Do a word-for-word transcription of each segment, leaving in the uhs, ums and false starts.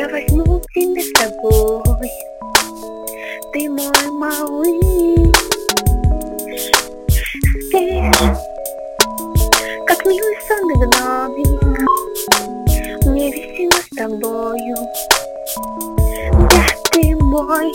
Я возьму тебя с собой, ты мой малыш. Спишь, как милый сонный гномик, мне весело с тобою. Да, ты мой.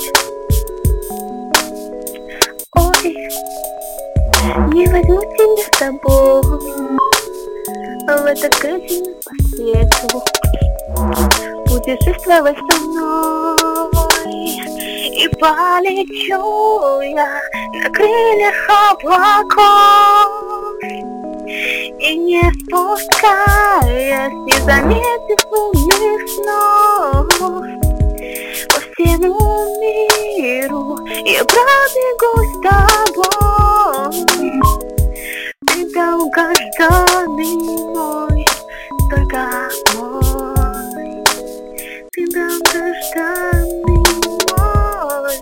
Ой, не возьму тебя с собой в этот грязный по свету. Путешествовать со мной, и полечу я на крыльях облаков, и не спускаясь, не заметив лунных снов, по всему миру я пробегу с тобой. Ты долгожданный мой, только мой. Ты долгожданный мой,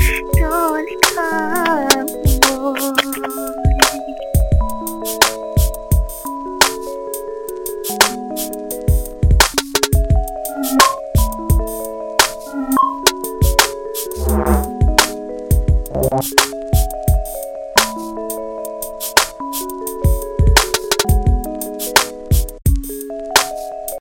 только мой. What?